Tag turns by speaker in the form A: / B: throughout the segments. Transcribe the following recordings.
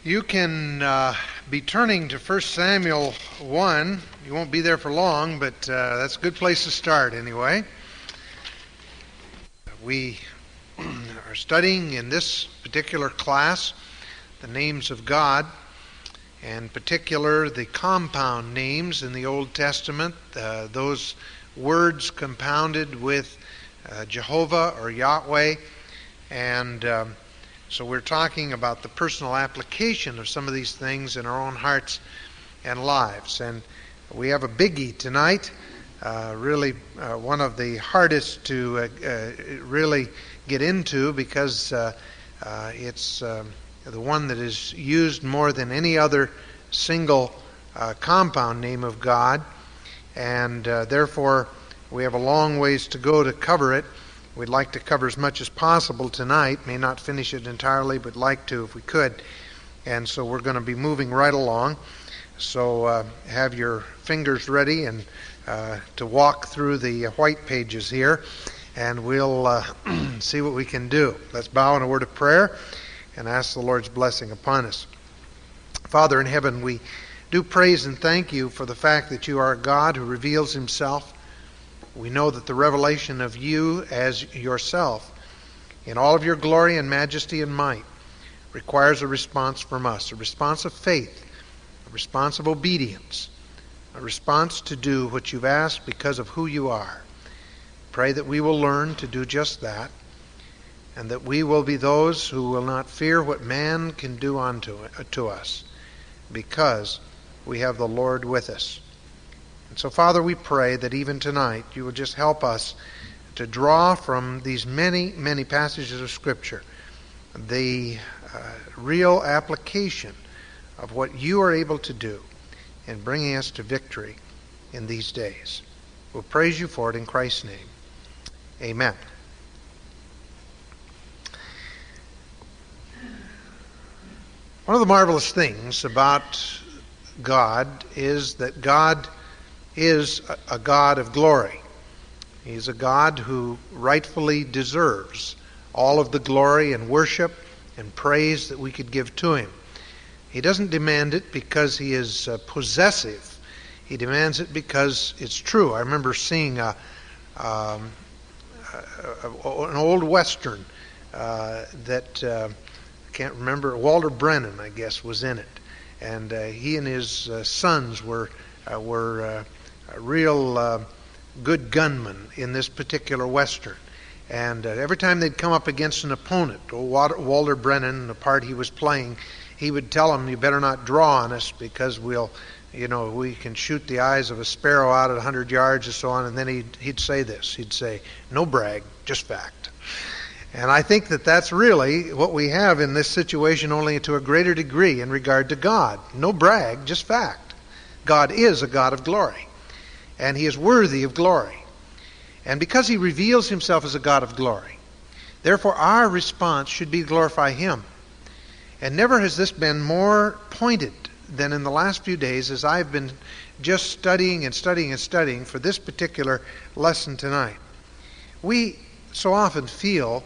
A: You can be turning to 1 Samuel 1. You won't be there for long, but that's a good place to start anyway. We are studying in this particular class the names of God, and in particular the compound names in the Old Testament, those words compounded with Jehovah or Yahweh, and so we're talking about the personal application of some of these things in our own hearts and lives. And we have a biggie tonight, really one of the hardest to really get into because it's the one that is used more than any other single compound name of God. And therefore we have a long ways to go to cover it. We'd like to cover as much as possible tonight. May not finish it entirely, but like to if we could. And so we're going to be moving right along. So have your fingers ready and to walk through the white pages here, and we'll see what we can do. Let's bow in a word of prayer and ask the Lord's blessing upon us. Father in heaven, we do praise and thank you for the fact that you are a God who reveals himself. We know that the revelation of you as yourself in all of your glory and majesty and might requires a response from us, a response of faith, a response of obedience, a response to do what you've asked because of who you are. Pray that we will learn to do just that, and that we will be those who will not fear what man can do to us, because we have the Lord with us. And so, Father, we pray that even tonight you will just help us to draw from these many, many passages of Scripture the real application of what you are able to do in bringing us to victory in these days. We'll praise you for it in Christ's name. Amen. One of the marvelous things about God is that God is a God of glory. He's a God who rightfully deserves all of the glory and worship and praise that we could give to him. He doesn't demand it because he is possessive. He demands it because it's true. I remember seeing an old Western that I can't remember. Walter Brennan, I guess, was in it, and he and his sons were real good gunmen in this particular Western. And every time they'd come up against an opponent, Walter Brennan, the part he was playing, he would tell them, you better not draw on us because we can shoot the eyes of a sparrow out at 100 yards or so on. And then he'd say this. He'd say, no brag, just fact. And I think that that's really what we have in this situation, only to a greater degree in regard to God. No brag, just fact. God is a God of glory, and he is worthy of glory. And because he reveals himself as a God of glory, therefore our response should be to glorify him. And never has this been more pointed than in the last few days as I've been just studying for this particular lesson tonight. We so often feel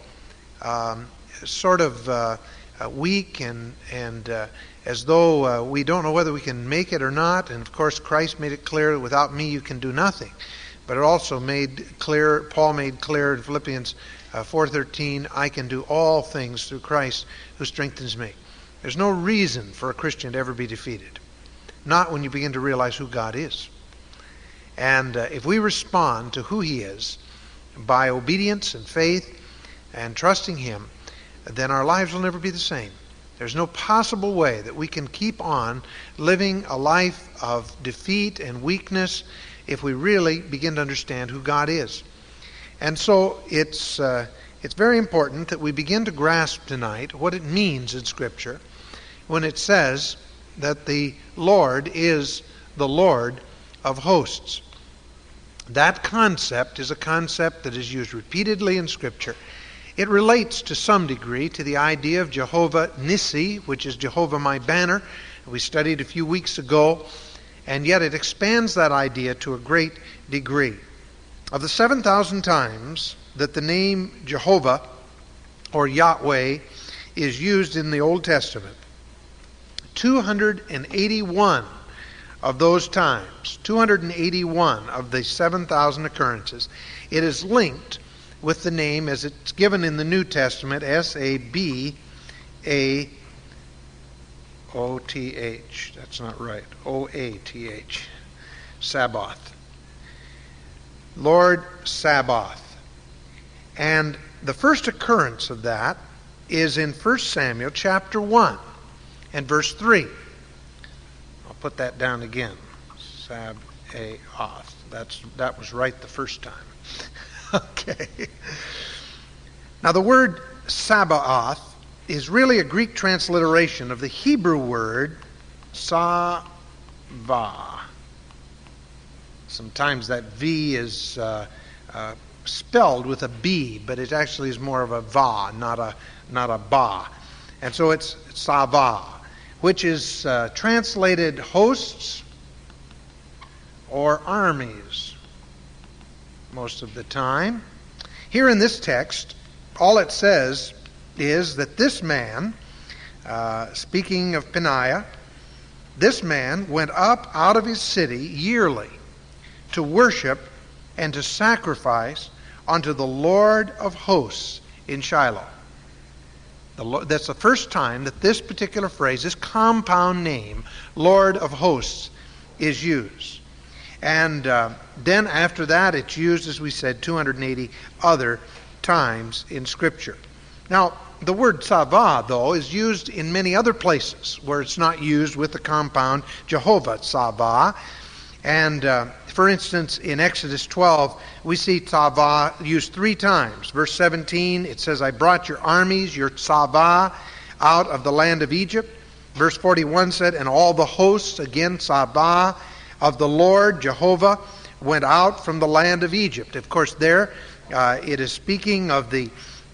A: weak and as though we don't know whether we can make it or not. And of course Christ made it clear that without me you can do nothing. But it also Paul made clear in Philippians 4:13, I can do all things through Christ who strengthens me. There's no reason for a Christian to ever be defeated. Not when you begin to realize who God is. And if we respond to who he is by obedience and faith and trusting him, then our lives will never be the same. There's no possible way that we can keep on living a life of defeat and weakness if we really begin to understand who God is. And so it's very important that we begin to grasp tonight what it means in Scripture when it says that the Lord is the Lord of hosts. That concept is a concept that is used repeatedly in Scripture. It relates to some degree to the idea of Jehovah Nissi, which is Jehovah my banner. We studied a few weeks ago, and yet it expands that idea to a great degree. Of the 7,000 times that the name Jehovah or Yahweh is used in the Old Testament, 281 of those times, 281 of the 7,000 occurrences, it is linked with the name as it's given in the New Testament, S-A-B-A-O-T-H. That's not right. O-A-T-H. Sabbath. Lord Sabaoth. And the first occurrence of that is in 1 Samuel chapter 1 and verse 3. I'll put that down again. Sabaoth. That was right the first time. Okay. Now the word Sabaoth is really a Greek transliteration of the Hebrew word Savah. Sometimes that V is spelled with a B, but it actually is more of a va, not a ba. And so it's Savah, which is translated hosts or armies most of the time. Here in this text, all it says is that this man, speaking of Peninnah, this man went up out of his city yearly to worship and to sacrifice unto the Lord of hosts in Shiloh. That's the first time that this particular phrase, this compound name, Lord of hosts, is used. And then after that, it's used, as we said, 280 other times in Scripture. Now, the word Savah, though, is used in many other places where it's not used with the compound Jehovah Savah. And for instance, in Exodus 12, we see Savah used 3 times. Verse 17, it says, I brought your armies, your Savah, out of the land of Egypt. Verse 41 said, and all the hosts, again, Savah, of the Lord, Jehovah, went out from the land of Egypt. Of course, there it is speaking of the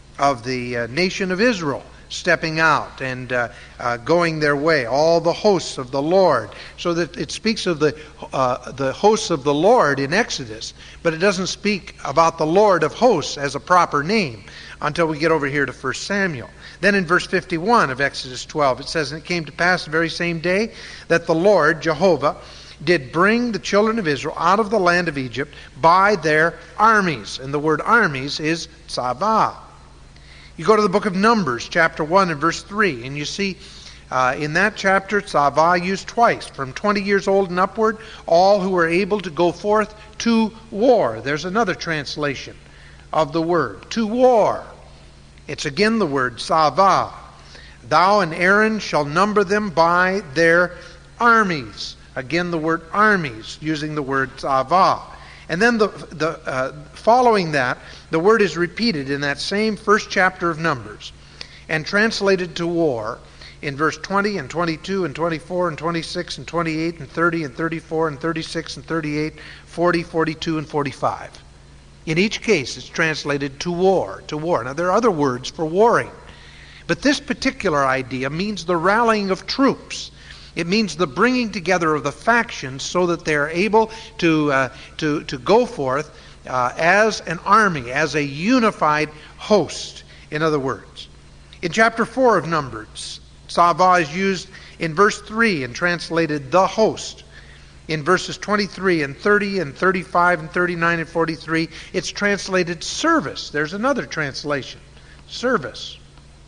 A: nation of Israel stepping out and going their way, all the hosts of the Lord. So that it speaks of the hosts of the Lord in Exodus, but it doesn't speak about the Lord of hosts as a proper name until we get over here to 1 Samuel. Then in verse 51 of Exodus 12, it says, and it came to pass the very same day that the Lord, Jehovah, did bring the children of Israel out of the land of Egypt by their armies. And the word armies is Savah. You go to the book of Numbers, chapter 1 and verse 3, and you see in that chapter, Savah used twice. From 20 years old and upward, all who were able to go forth to war. There's another translation of the word, to war. It's again the word Savah. Thou and Aaron shall number them by their armies. Again, the word armies, using the word Savah. And then following that, the word is repeated in that same first chapter of Numbers and translated to war in verse 20 and 22 and 24 and 26 and 28 and 30 and 34 and 36 and 38, 40, 42, and 45. In each case, it's translated to war, to war. Now, there are other words for warring, but this particular idea means the rallying of troops. It means the bringing together of the factions so that they are able to go forth as an army, as a unified host, in other words. In chapter 4 of Numbers, Savah is used in verse 3 and translated the host. In verses 23 and 30 and 35 and 39 and 43, it's translated service. There's another translation, service.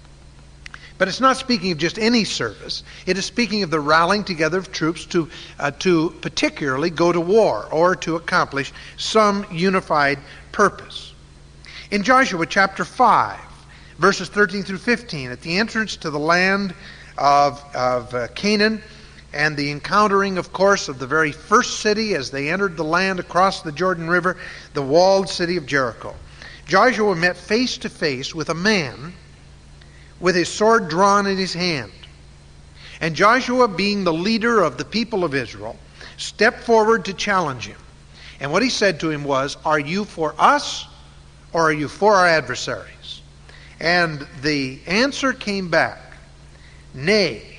A: But it's not speaking of just any service. It is speaking of the rallying together of troops to particularly go to war or to accomplish some unified purpose. In Joshua chapter 5, verses 13 through 15, at the entrance to the land of Canaan and the encountering, of course, of the very first city as they entered the land across the Jordan River, the walled city of Jericho, Joshua met face to face with a man with his sword drawn in his hand. And Joshua, being the leader of the people of Israel, stepped forward to challenge him. And what he said to him was, are you for us or are you for our adversaries? And the answer came back, nay.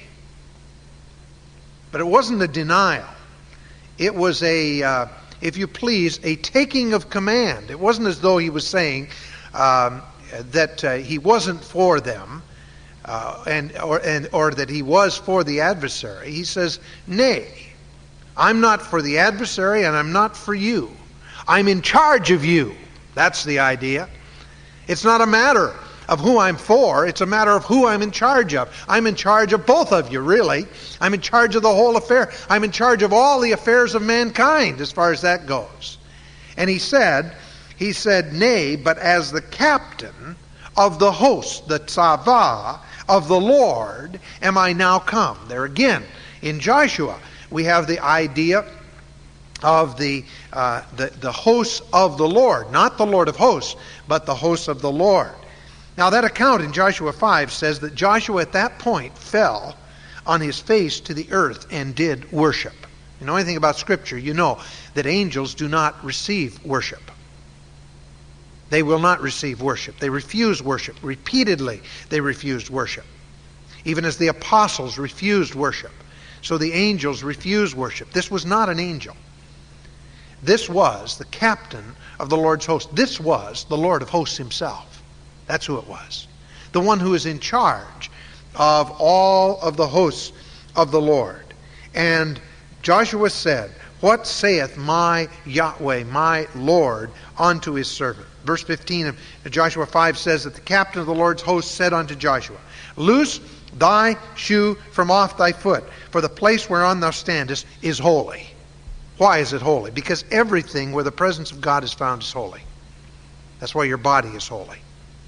A: But it wasn't a denial. It was if you please, a taking of command. It wasn't as though he was saying that he wasn't for them. or that he was for the adversary. He says, nay, I'm not for the adversary and I'm not for you. I'm in charge of you. That's the idea. It's not a matter of who I'm for. It's a matter of who I'm in charge of. I'm in charge of both of you, really. I'm in charge of the whole affair. I'm in charge of all the affairs of mankind as far as that goes. And he said, nay, but as the captain of the host, the tzavah of the Lord, am I now come. There again, in Joshua, we have the idea of the hosts of the Lord. Not the Lord of hosts, but the hosts of the Lord. Now that account in Joshua 5 says that Joshua at that point fell on his face to the earth and did worship. You know anything about Scripture, you know that angels do not receive worship. They will not receive worship. They refuse worship. Repeatedly they refused worship. Even as the apostles refused worship. So the angels refused worship. This was not an angel. This was the captain of the Lord's host. This was the Lord of hosts himself. That's who it was. The one who is in charge of all of the hosts of the Lord. And Joshua said, what saith my Yahweh, my Lord, unto his servant? Verse 15 of Joshua 5 says that the captain of the Lord's host said unto Joshua, loose thy shoe from off thy foot, for the place whereon thou standest is holy. Why is it holy? Because everything where the presence of God is found is holy. That's why your body is holy.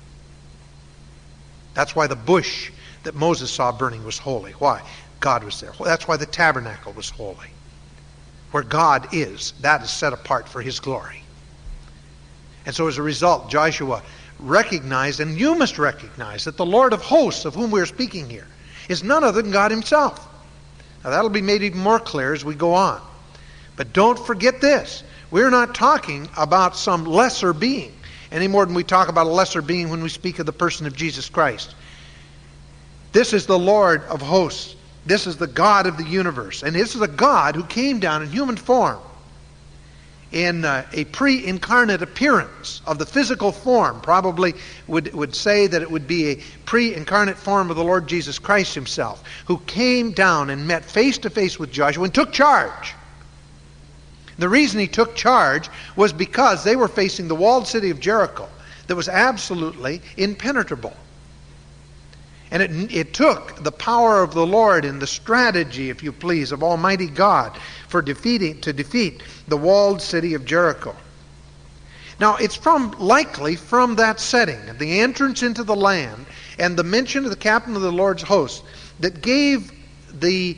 A: That's why the bush that Moses saw burning was holy. Why? God was there. That's why the tabernacle was holy. Where God is, that is set apart for his glory. And so as a result, Joshua recognized, and you must recognize, that the Lord of hosts of whom we are speaking here is none other than God himself. Now that'll be made even more clear as we go on. But don't forget this. We're not talking about some lesser being any more than we talk about a lesser being when we speak of the person of Jesus Christ. This is the Lord of hosts. This is the God of the universe. And this is a God who came down in human form, in a pre-incarnate appearance of the physical form. Probably would say that it would be a pre-incarnate form of the Lord Jesus Christ himself, who came down and met face to face with Joshua and took charge. The reason he took charge was because they were facing the walled city of Jericho that was absolutely impenetrable. And it took the power of the Lord and the strategy, if you please, of Almighty God to defeat the walled city of Jericho. Now, it's likely from that setting, the entrance into the land, and the mention of the captain of the Lord's host, that gave the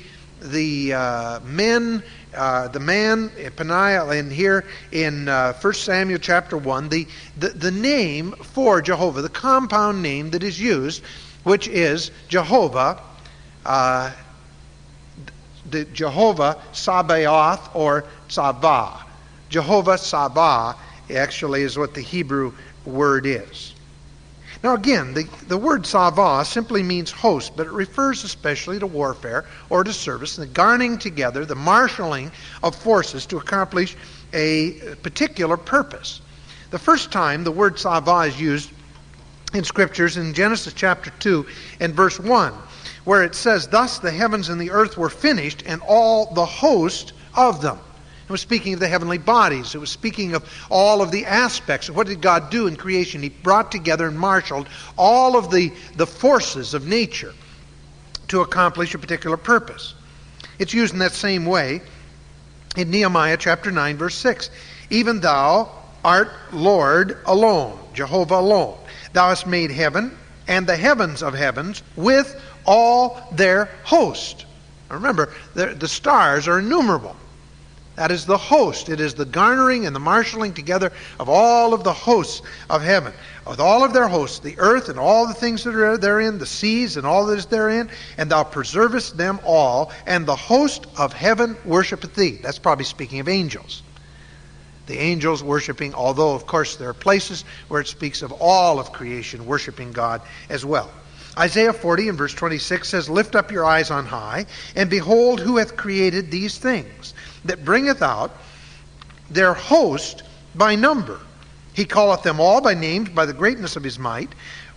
A: man Peniel, and here in 1 Samuel chapter 1, the name for Jehovah, the compound name that is used, which is Jehovah, the Jehovah Sabaoth or Tzavah. Jehovah Tzavah actually is what the Hebrew word is. Now again, the word Tzavah simply means host, but it refers especially to warfare or to service, the garnering together, the marshaling of forces to accomplish a particular purpose. The first time the word Tzavah is used in Scriptures in Genesis chapter 2 and verse 1, where it says, thus the heavens and the earth were finished, and all the host of them. It was speaking of the heavenly bodies. It was speaking of all of the aspects. What did God do in creation? He brought together and marshaled all of the forces of nature to accomplish a particular purpose. It's used in that same way in Nehemiah chapter 9, verse 6. Even thou art Lord alone, Jehovah alone. Thou hast made heaven and the heavens of heavens with all their host. Now remember, the stars are innumerable. That is the host. It is the garnering and the marshaling together of all of the hosts of heaven. With all of their hosts, the earth and all the things that are therein, the seas and all that is therein, and thou preservest them all, and the host of heaven worshipeth thee. That's probably speaking of angels. The angels worshiping, although of course there are places where it speaks of all of creation worshiping God as well. Isaiah 40 and verse 26 says, lift up your eyes on high, and behold who hath created these things, that bringeth out their host by number. He calleth them all by names by the greatness of his might.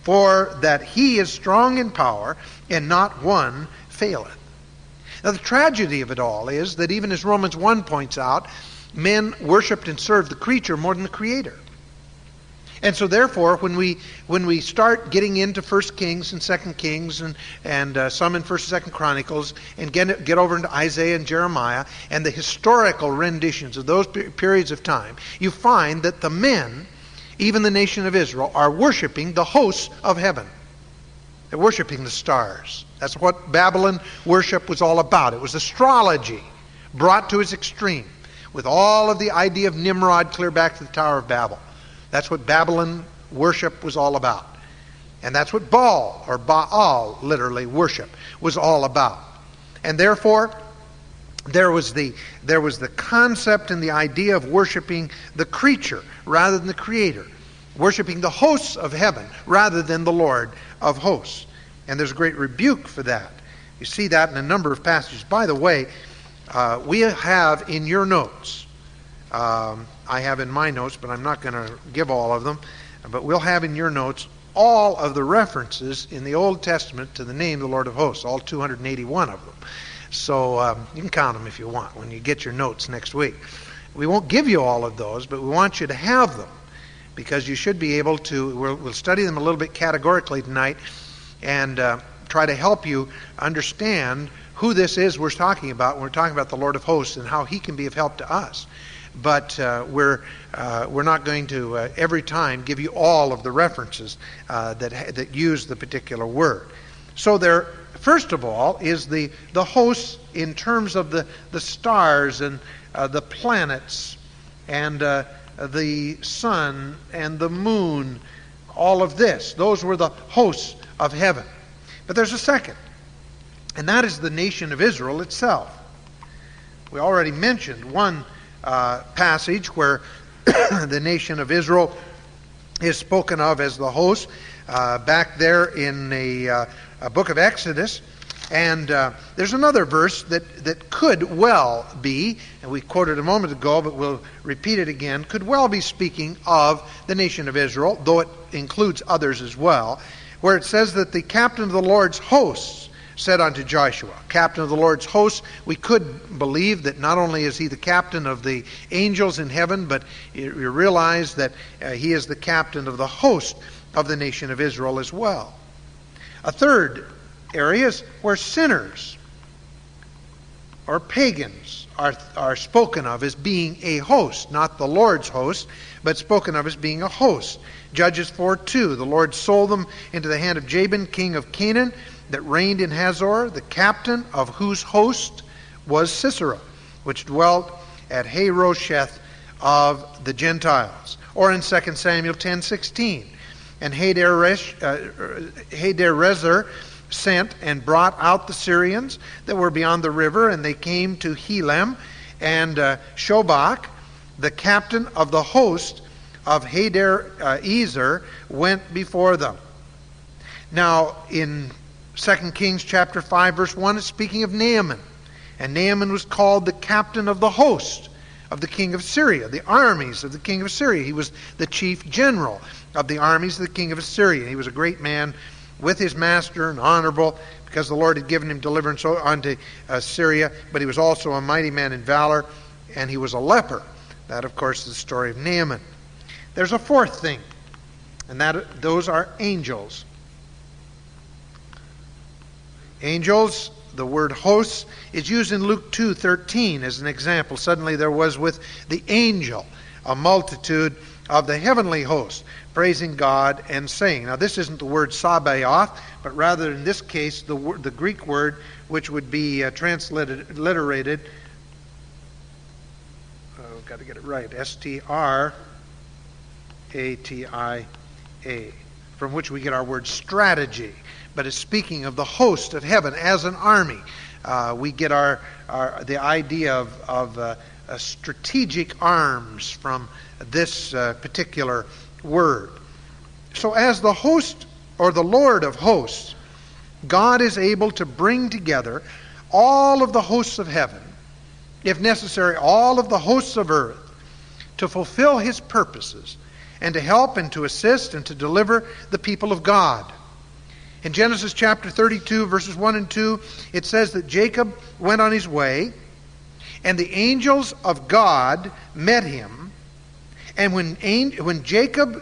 A: for that he is strong in power, and not one faileth. Now the tragedy of it all is that even as Romans 1 points out, men worshipped and served the creature more than the Creator. And so therefore, when we start getting into 1 Kings and 2 Kings and some in 1st and 2nd Chronicles, and get over into Isaiah and Jeremiah, and the historical renditions of those periods of time, you find that the men, even the nation of Israel, are worshiping the hosts of heaven. They're worshiping the stars. That's what Babylon worship was all about. It was astrology brought to its extreme, with all of the idea of Nimrod clear back to the Tower of Babel. That's what Babylon worship was all about. And that's what Baal, or Baal, literally, worship was all about. And therefore, there was the concept and the idea of worshiping the creature rather than the Creator. Worshiping the hosts of heaven rather than the Lord of hosts. And there's a great rebuke for that. You see that in a number of passages. By the way, we have in your notes, I have in my notes, but I'm not going to give all of them, but we'll have in your notes all of the references in the Old Testament to the name of the Lord of hosts, all 281 of them. So you can count them if you want when you get your notes next week. We won't give you all of those, but we want you to have them, because you should be able to, we'll study them a little bit categorically tonight, and try to help you understand who this is we're talking about when we're talking about the Lord of hosts and how he can be of help to us. But we're not going to every time give you all of the references that use the particular word. So there, first of all, is the hosts in terms of the stars and the planets and the sun and the moon, all of this. Those were the hosts of heaven. But there's a second, and that is the nation of Israel itself. We already mentioned one passage where the nation of Israel is spoken of as the host, back there in the book of Exodus. And there's another verse that could well be, and we quoted a moment ago, but we'll repeat it again, could well be speaking of the nation of Israel, though it includes others as well, where it says that the captain of the Lord's hosts said unto Joshua. Captain of the Lord's hosts, we could believe that not only is he the captain of the angels in heaven, but you realize that he is the captain of the host of the nation of Israel as well. A third area is where sinners or pagans are spoken of as being a host, not the Lord's host, but spoken of as being a host. Judges 4:2, the Lord sold them into the hand of Jabin, king of Canaan, that reigned in Hazor, the captain of whose host was Sisera, which dwelt at Harosheth of the Gentiles. Or in 2 Samuel 10:16, and Hadarezer sent and brought out the Syrians that were beyond the river, and they came to Helam, and Shobach, the captain of the host of Hadarezer, went before them. Now, in 2 Kings chapter 5, verse 1, it's speaking of Naaman. And Naaman was called the captain of the host of the king of Syria, the armies of the king of Syria. He was the chief general of the armies of the king of Syria. He was a great man with his master and honorable, because the Lord had given him deliverance unto Syria, but he was also a mighty man in valor, and he was a leper. That, of course, is the story of Naaman. There's a fourth thing, and those are angels. Angels, the word hosts, is used in Luke 2:13 as an example. Suddenly there was with the angel a multitude of the heavenly host, praising God and saying. Now this isn't the word Sabaoth, but rather in this case the Greek word which would be transliterated, got to get it right, S-T-R-A-T-I-A, from which we get our word strategy. But it's speaking of the host of heaven as an army. We get the idea of strategic arms from this particular word. So as the host or the Lord of hosts, God is able to bring together all of the hosts of heaven, if necessary, all of the hosts of earth, to fulfill his purposes and to help and to assist and to deliver the people of God. In Genesis chapter 32, verses 1 and 2, it says that Jacob went on his way, and the angels of God met him. And when Jacob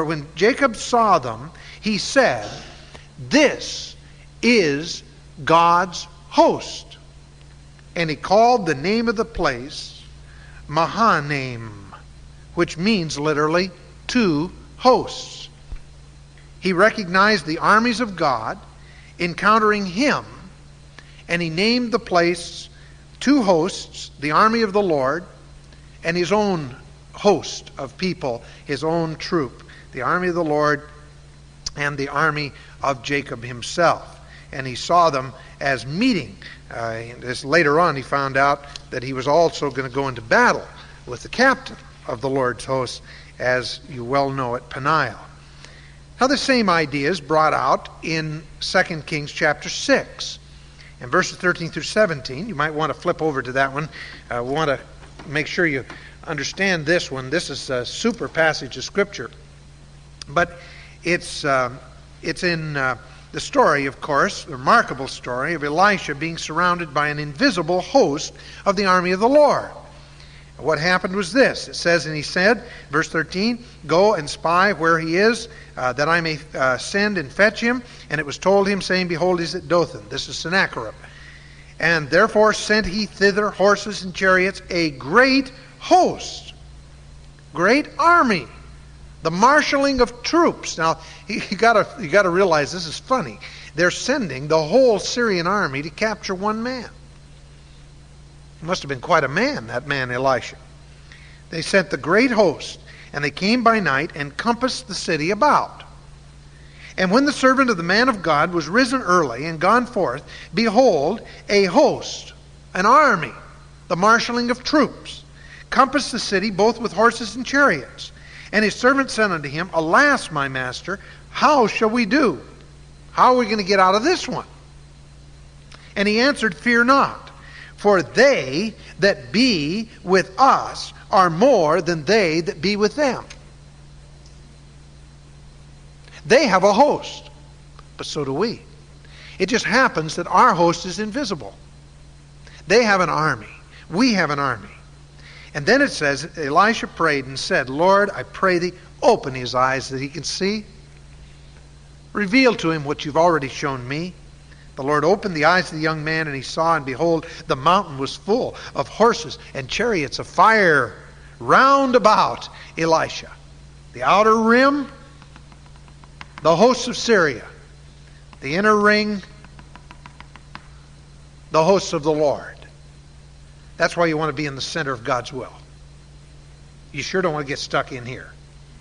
A: saw them, he said, "This is God's host." And he called the name of the place Mahanaim, which means literally two hosts. He recognized the armies of God encountering him, and he named the place two hosts, the army of the Lord and his own host of people, his own troop, the army of the Lord and the army of Jacob himself. And he saw them as meeting. Later on he found out that he was also going to go into battle with the captain of the Lord's hosts, as you well know, at Peniel. Now the same idea is brought out in 2 Kings chapter 6. In verses 13 through 17, you might want to flip over to that one. We want to make sure you understand this one. This is a super passage of Scripture. But it's in the story, of course, the remarkable story of Elisha being surrounded by an invisible host of the army of the Lord. What happened was this. It says, and he said, verse 13, "Go and spy where he is, that I may send and fetch him. And it was told him, saying, Behold, he is at Dothan." This is Sennacherib. "And therefore sent he thither horses and chariots, a great host," great army, the marshaling of troops. Now, you got to realize this is funny. They're sending the whole Syrian army to capture one man. He must have been quite a man, that man Elisha. They sent the great host, and they came by night and compassed the city about. And when the servant of the man of God was risen early and gone forth, behold, a host, an army, the marshaling of troops, compassed the city both with horses and chariots. And his servant said unto him, "Alas, my master, how shall we do? How are we going to get out of this one?" And he answered, "Fear not. For they that be with us are more than they that be with them." They have a host, but so do we. It just happens that our host is invisible. They have an army. We have an army. And then it says, Elisha prayed and said, "Lord, I pray thee, open his eyes that he can see. Reveal to him what you've already shown me." The Lord opened the eyes of the young man, and he saw, and behold, the mountain was full of horses and chariots of fire round about Elisha. The outer rim, the hosts of Syria. The inner ring, the hosts of the Lord. That's why you want to be in the center of God's will. You sure don't want to get stuck in here.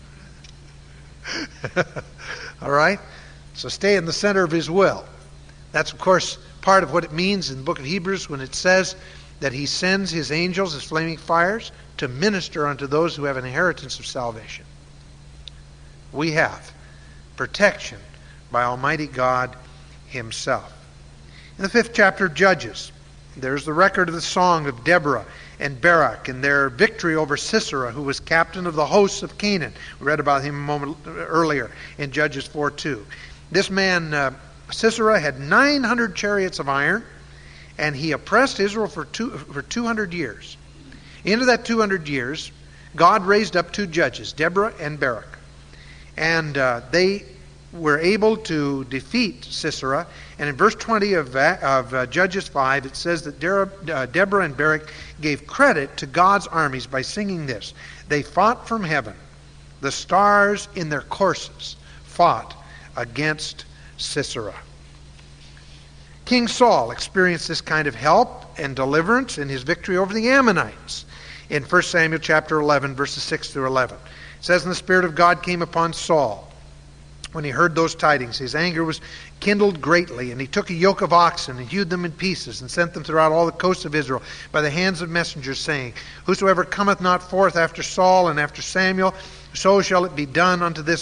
A: All right? So stay in the center of his will. That's, of course, part of what it means in the book of Hebrews when it says that he sends his angels as flaming fires to minister unto those who have an inheritance of salvation. We have protection by Almighty God himself. In the 5th chapter of Judges, there's the record of the song of Deborah and Barak and their victory over Sisera, who was captain of the hosts of Canaan. We read about him a moment earlier in Judges 4:2. This man, Sisera, had 900 chariots of iron, and he oppressed Israel for 200 years. Into that 200 years, God raised up two judges, Deborah and Barak. And they were able to defeat Sisera. And in verse 20 of Judges 5, it says that Deborah and Barak gave credit to God's armies by singing this: "They fought from heaven. The stars in their courses fought against Sisera." King Saul experienced this kind of help and deliverance in his victory over the Ammonites in 1 Samuel chapter 11, verses 6 through 11. It says, "And the Spirit of God came upon Saul when he heard those tidings. His anger was kindled greatly, and he took a yoke of oxen and hewed them in pieces and sent them throughout all the coasts of Israel by the hands of messengers, saying, Whosoever cometh not forth after Saul and after Samuel, so shall it be done unto his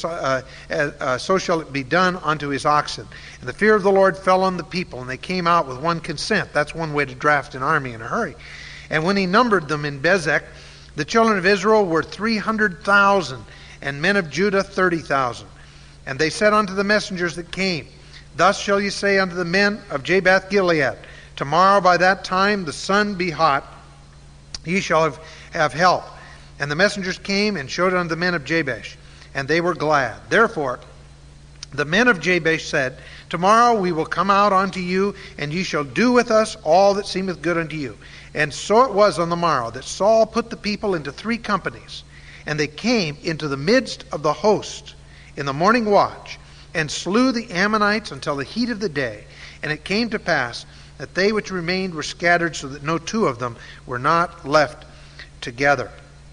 A: oxen. And the fear of the Lord fell on the people, and they came out with one consent." That's one way to draft an army in a hurry. "And when he numbered them in Bezek, the children of Israel were 300,000, and men of Judah 30,000. And they said unto the messengers that came, Thus shall ye say unto the men of Jabesh Gilead, Tomorrow by that time the sun be hot, ye shall have help. And the messengers came and showed it unto the men of Jabesh, and they were glad. Therefore the men of Jabesh said, Tomorrow we will come out unto you, and ye shall do with us all that seemeth good unto you. And so it was on the morrow that Saul put the people into 3 companies, and they came into the midst of the host in the morning watch, and slew the Ammonites until the heat of the day. And it came to pass that they which remained were scattered, so that no 2 of them were not left together.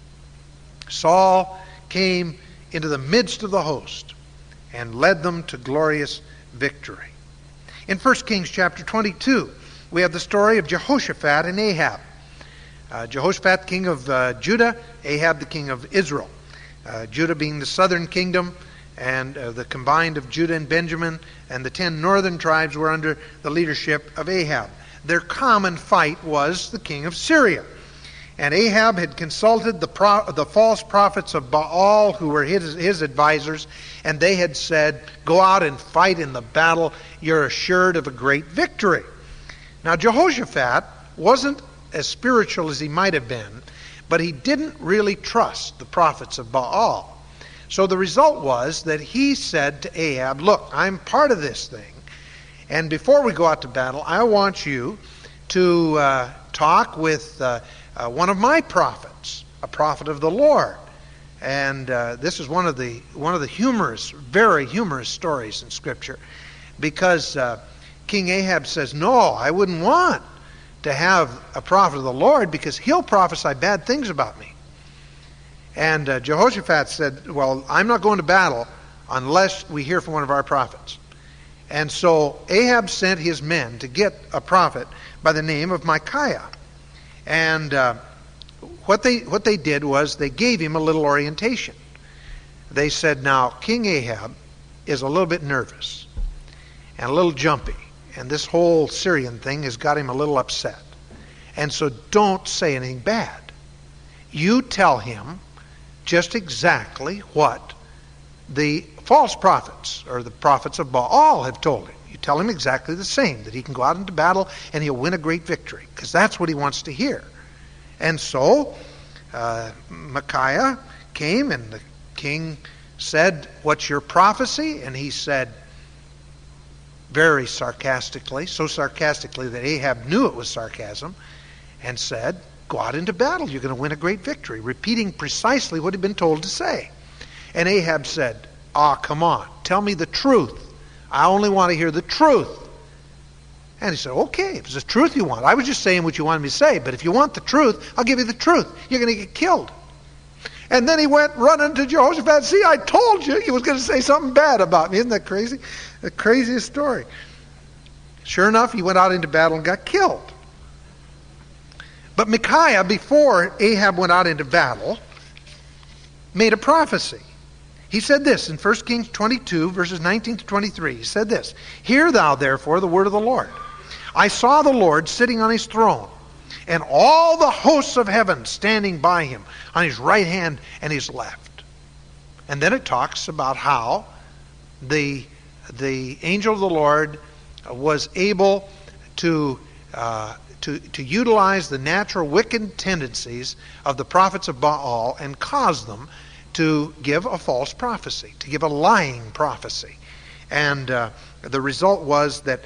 A: Saul came into the midst of the host and led them to glorious victory. In 1 Kings chapter 22, we have the story of Jehoshaphat and Ahab. Jehoshaphat, king of Judah, Ahab, the king of Israel. Judah being the southern kingdom, and the combined of Judah and Benjamin, and the 10 northern tribes were under the leadership of Ahab. Their common fight was the king of Syria. And Ahab had consulted the false prophets of Baal, who were his advisors, and they had said, Go out and fight in the battle. You're assured of a great victory. Now Jehoshaphat wasn't as spiritual as he might have been, but he didn't really trust the prophets of Baal. So the result was that he said to Ahab, Look, I'm part of this thing, and before we go out to battle, I want you to talk with one of my prophets, a prophet of the Lord. And this is one of the humorous, very humorous stories in Scripture, because King Ahab says, No, I wouldn't want to have a prophet of the Lord, because he'll prophesy bad things about me. And Jehoshaphat said, Well, I'm not going to battle unless we hear from one of our prophets. And so Ahab sent his men to get a prophet by the name of Micaiah. And what they did was they gave him a little orientation. They said, Now, King Ahab is a little bit nervous and a little jumpy, and this whole Syrian thing has got him a little upset. And so don't say anything bad. You tell him just exactly what the false prophets, or the prophets of Baal, have told him. You tell him exactly the same, that he can go out into battle and he'll win a great victory, because that's what he wants to hear. And so Micaiah came, and the king said, What's your prophecy? And he said, very sarcastically, so sarcastically that Ahab knew it was sarcasm, and said, Go out into battle, you're going to win a great victory, repeating precisely what he'd been told to say. And Ahab said, Come on, tell me the truth. I only want to hear the truth. And he said, Okay, if it's the truth you want. I was just saying what you wanted me to say, but if you want the truth, I'll give you the truth. You're going to get killed. And then he went running to Jehoshaphat. See, I told you he was going to say something bad about me. Isn't that crazy? The craziest story. Sure enough, he went out into battle and got killed. But Micaiah, before Ahab went out into battle, made a prophecy. He said this in 1 Kings 22, verses 19 to 23. He said this, Hear thou therefore the word of the Lord. I saw the Lord sitting on his throne, and all the hosts of heaven standing by him, on his right hand and his left. And then it talks about how the angel of the Lord was able to utilize the natural wicked tendencies of the prophets of Baal and cause them to give a false prophecy, to give a lying prophecy. And the result was that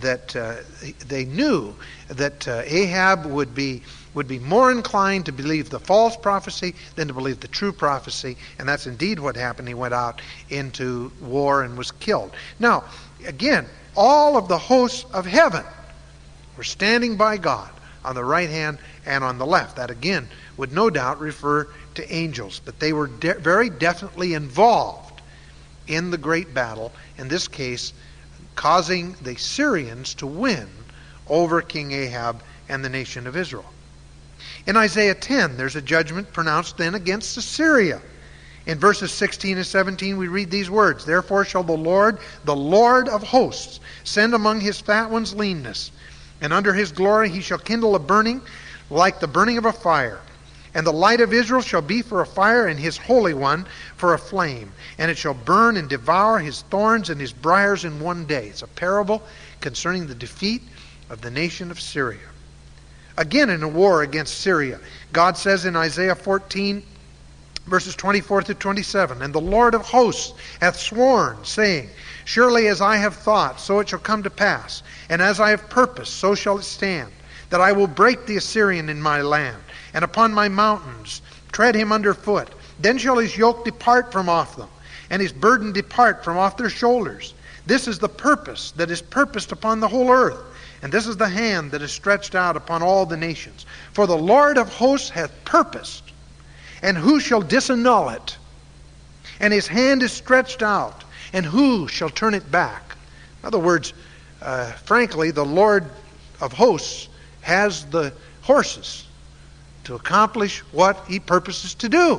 A: they knew that Ahab would be more inclined to believe the false prophecy than to believe the true prophecy, and that's indeed what happened. He went out into war and was killed. Now, again, all of the hosts of heaven were standing by God on the right hand and on the left. That again would no doubt refer to angels, but they were very definitely involved in the great battle, in this case causing the Syrians to win over King Ahab and the nation of Israel. In Isaiah 10, there's a judgment pronounced then against Assyria. In verses 16 and 17 we read these words, Therefore shall the Lord of hosts, send among his fat ones leanness, and under his glory he shall kindle a burning like the burning of a fire, And the light of Israel shall be for a fire, and his Holy One for a flame. And it shall burn and devour his thorns and his briars in one day. It's a parable concerning the defeat of the nation of Syria. Again, in a war against Syria, God says in Isaiah 14, verses 24 to 27, And the Lord of hosts hath sworn, saying, Surely as I have thought, so it shall come to pass, and as I have purposed, so shall it stand, that I will break the Assyrian in my land, and upon my mountains tread him under foot. Then shall his yoke depart from off them, and his burden depart from off their shoulders. This is the purpose that is purposed upon the whole earth, and this is the hand that is stretched out upon all the nations. For the Lord of hosts hath purposed, and who shall disannul it? And his hand is stretched out, and who shall turn it back? In other words, frankly, the Lord of hosts has the horses to accomplish what he purposes to do.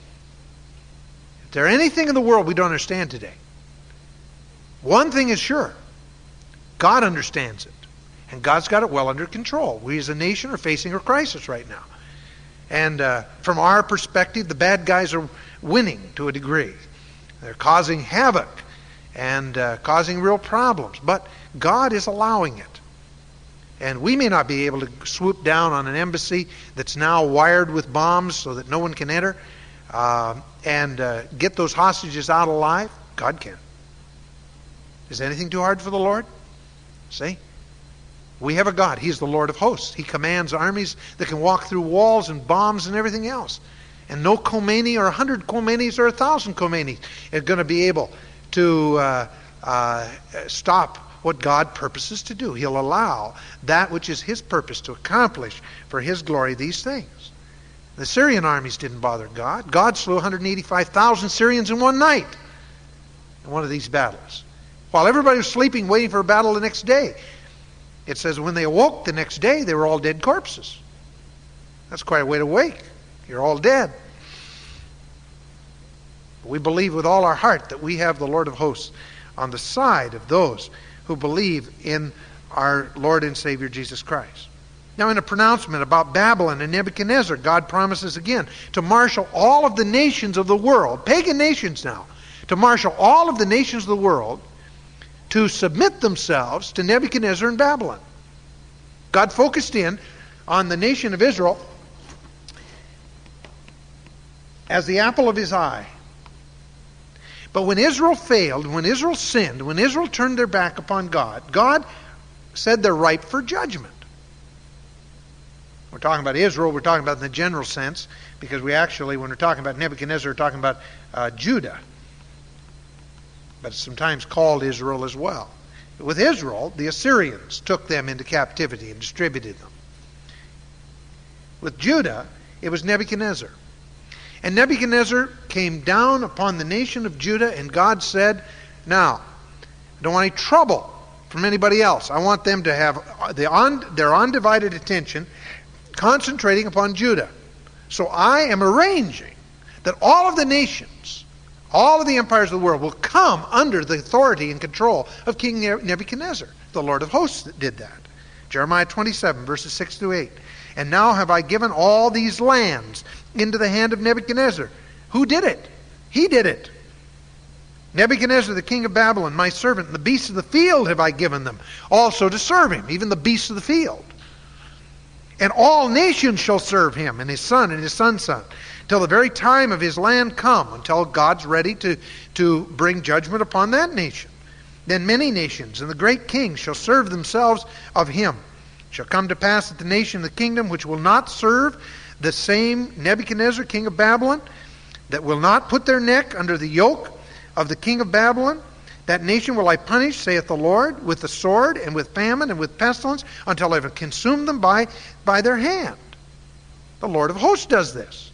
A: If there anything in the world we don't understand today, one thing is sure: God understands it. And God's got it well under control. We as a nation are facing a crisis right now. And from our perspective, the bad guys are winning to a degree. They're causing havoc and causing real problems. But God is allowing it. And we may not be able to swoop down on an embassy that's now wired with bombs so that no one can enter and get those hostages out alive. God can. Is anything too hard for the Lord? See? We have a God. He's the Lord of hosts. He commands armies that can walk through walls and bombs and everything else. And no Khomeini or 100 Khomeinis or 1,000 Khomeinis are going to be able to stop what God purposes to do. He'll allow that which is his purpose to accomplish for his glory these things. The Syrian armies didn't bother God. God slew 185,000 Syrians in one night in one of these battles. While everybody was sleeping, waiting for a battle the next day. It says when they awoke the next day, they were all dead corpses. That's quite a way to wake. You're all dead. We believe with all our heart that we have the Lord of hosts on the side of those who believe in our Lord and Savior Jesus Christ. Now, in a pronouncement about Babylon and Nebuchadnezzar, God promises again to marshal all of the nations of the world, pagan nations now, to marshal all of the nations of the world to submit themselves to Nebuchadnezzar and Babylon. God focused in on the nation of Israel as the apple of his eye. But when Israel failed, when Israel sinned, when Israel turned their back upon God, God said they're ripe for judgment. We're talking about Israel, we're talking about in the general sense, because we actually, when we're talking about Nebuchadnezzar, we're talking about Judah. But it's sometimes called Israel as well. With Israel, the Assyrians took them into captivity and distributed them. With Judah, it was Nebuchadnezzar. And Nebuchadnezzar came down upon the nation of Judah, and God said, now, I don't want any trouble from anybody else. I want them to have their undivided attention concentrating upon Judah. So I am arranging that all of the nations, all of the empires of the world will come under the authority and control of King Nebuchadnezzar. The Lord of hosts did that. Jeremiah 27, verses 6 through 8. And now have I given all these lands into the hand of Nebuchadnezzar. Who did it? He did it. Nebuchadnezzar, the king of Babylon, my servant, and the beasts of the field have I given them, also to serve him, even the beasts of the field. And all nations shall serve him, and his son and his son's son, till the very time of his land come, until God's ready to bring judgment upon that nation. Then many nations and the great kings shall serve themselves of him. It shall come to pass that the nation of the kingdom which will not serve the same Nebuchadnezzar, king of Babylon, that will not put their neck under the yoke of the king of Babylon, that nation will I punish, saith the Lord, with the sword and with famine and with pestilence, until I have consumed them by their hand. The Lord of hosts does this.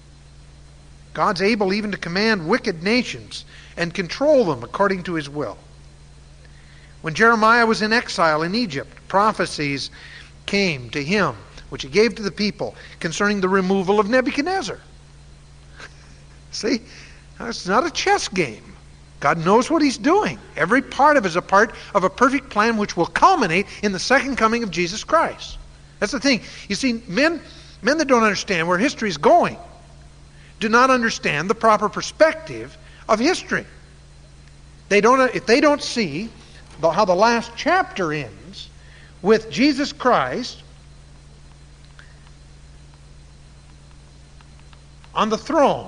A: God's able even to command wicked nations and control them according to his will. When Jeremiah was in exile in Egypt, prophecies came to him, which he gave to the people, concerning the removal of Nebuchadnezzar. See, it's not a chess game. God knows what he's doing. Every part of it is a part of a perfect plan which will culminate in the second coming of Jesus Christ. That's the thing. You see, men Men that don't understand where history is going do not understand the proper perspective of history. If they don't see how the last chapter ends with Jesus Christ on the throne,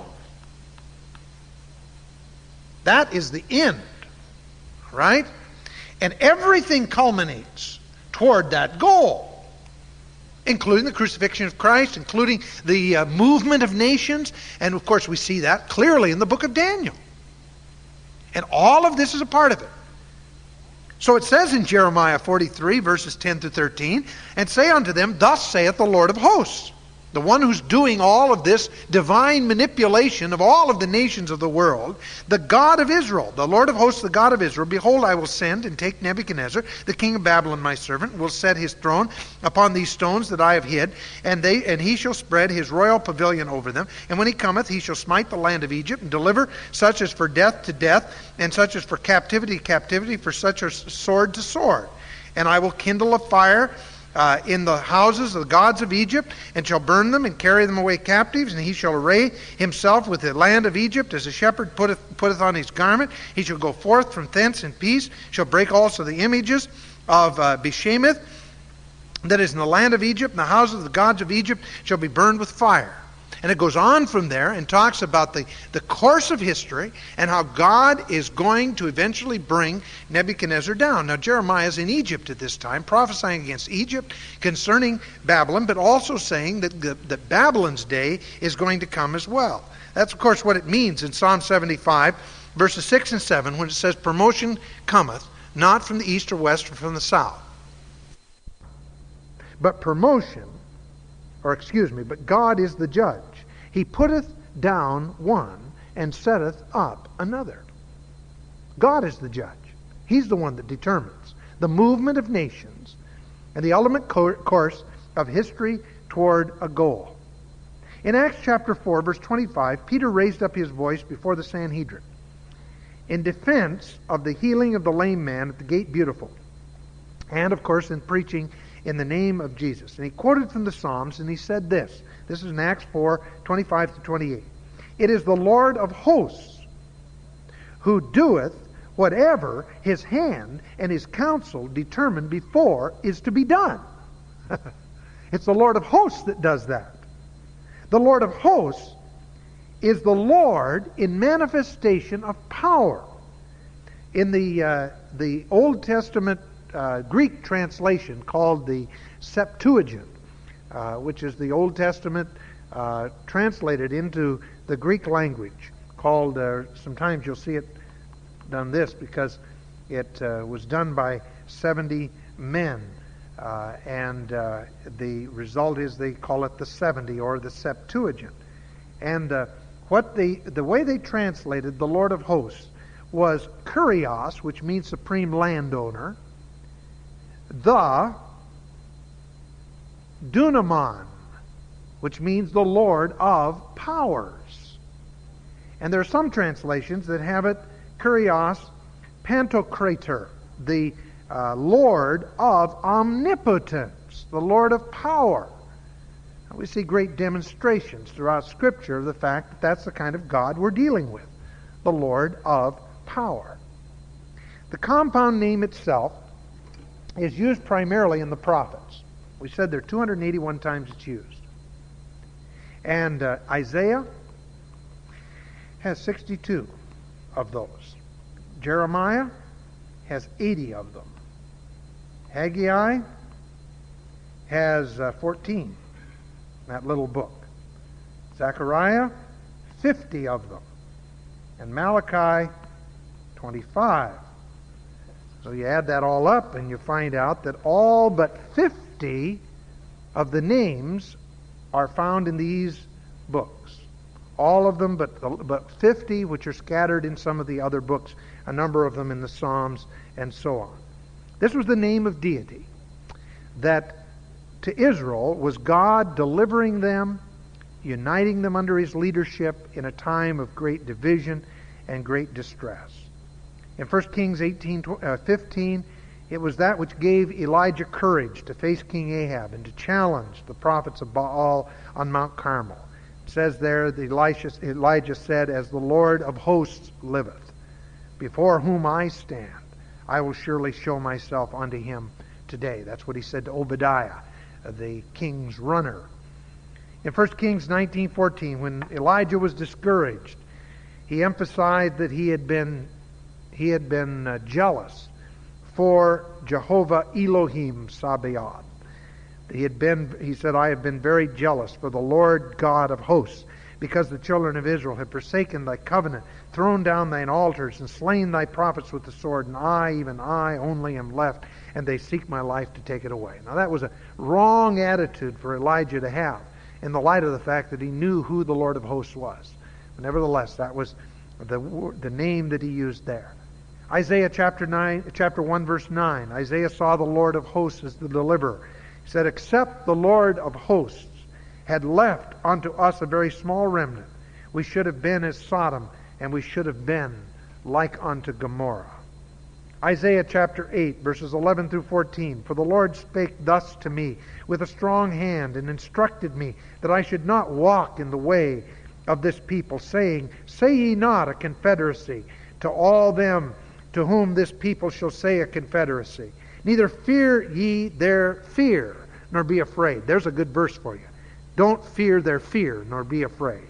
A: that is the end, right? And everything culminates toward that goal, including the crucifixion of Christ, including the movement of nations. And of course we see that clearly in the book of Daniel. And all of this is a part of it. So it says in Jeremiah 43, verses 10 to 13, "And say unto them, Thus saith the Lord of hosts," the one who's doing all of this divine manipulation of all of the nations of the world, "the God of Israel, the Lord of hosts, the God of Israel, behold, I will send and take Nebuchadnezzar, the king of Babylon, my servant, and will set his throne upon these stones that I have hid, and he shall spread his royal pavilion over them. And when he cometh, he shall smite the land of Egypt, and deliver such as for death to death, and such as for captivity to captivity, for such as sword to sword. And I will kindle a fire in the houses of the gods of Egypt, and shall burn them and carry them away captives. And he shall array himself with the land of Egypt as a shepherd putteth on his garment. He shall go forth from thence in peace, shall break also the images of Beshemeth that is in the land of Egypt, and the houses of the gods of Egypt shall be burned with fire." And it goes on from there and talks about the course of history and how God is going to eventually bring Nebuchadnezzar down. Now Jeremiah is in Egypt at this time, prophesying against Egypt concerning Babylon, but also saying that Babylon's day is going to come as well. That's of course what it means in Psalm 75, verses 6 and 7, when it says, "Promotion cometh not from the east or west or from the south." But God is the judge. He putteth down one and setteth up another. God is the judge. He's the one that determines the movement of nations and the ultimate course of history toward a goal. In Acts chapter 4, verse 25, Peter raised up his voice before the Sanhedrin in defense of the healing of the lame man at the gate Beautiful, and of course in preaching in the name of Jesus. And he quoted from the Psalms, and he said this. This is in Acts 4, 25 to 28. "It is the Lord of hosts who doeth whatever his hand and his counsel determined before is to be done." It's the Lord of hosts that does that. The Lord of hosts is the Lord in manifestation of power. In the Old Testament Greek translation called the Septuagint, which is the Old Testament translated into the Greek language, called, sometimes you'll see it done this because it was done by 70 men, and the result is they call it the 70 or the Septuagint. And the way they translated the Lord of hosts was Kurios, which means supreme landowner, the Dunaman, which means the Lord of powers. And there are some translations that have it Kurios Pantocrator, the Lord of omnipotence, the Lord of power. And we see great demonstrations throughout Scripture of the fact that that's the kind of God we're dealing with, the Lord of power. The compound name itself is used primarily in the prophets. We said there are 281 times it's used. And Isaiah has 62 of those. Jeremiah has 80 of them. Haggai has 14, that little book. Zechariah, 50 of them. And Malachi, 25. So you add that all up and you find out that all but 50 of the names are found in these books. All of them but 50 which are scattered in some of the other books, a number of them in the Psalms and so on. This was the name of deity that to Israel was God delivering them, uniting them under His leadership in a time of great division and great distress. In 1 Kings 18:15, It was that which gave Elijah courage to face King Ahab and to challenge the prophets of Baal on Mount Carmel. It says there that Elijah said, "As the Lord of hosts liveth, before whom I stand, I will surely show myself unto him today." That's what he said to Obadiah, the king's runner. In 1 Kings 19:14, when Elijah was discouraged, he emphasized that he had been jealous for Jehovah Elohim Sabaoth. He said, "I have been very jealous for the Lord God of hosts, because the children of Israel have forsaken thy covenant, thrown down thine altars, and slain thy prophets with the sword, and I, even I only, am left, and they seek my life to take it away." Now that was a wrong attitude for Elijah to have, in the light of the fact that he knew who the Lord of hosts was. Nevertheless, that was the name that he used there. Isaiah chapter 1, verse 9. Isaiah saw the Lord of hosts as the deliverer. He said, "Except the Lord of hosts had left unto us a very small remnant, we should have been as Sodom, and we should have been like unto Gomorrah." Isaiah chapter 8, verses 11 through 14. "For the Lord spake thus to me with a strong hand, and instructed me that I should not walk in the way of this people, saying, Say ye not a confederacy to all them to whom this people shall say a confederacy. Neither fear ye their fear, nor be afraid." There's a good verse for you. Don't fear their fear, nor be afraid.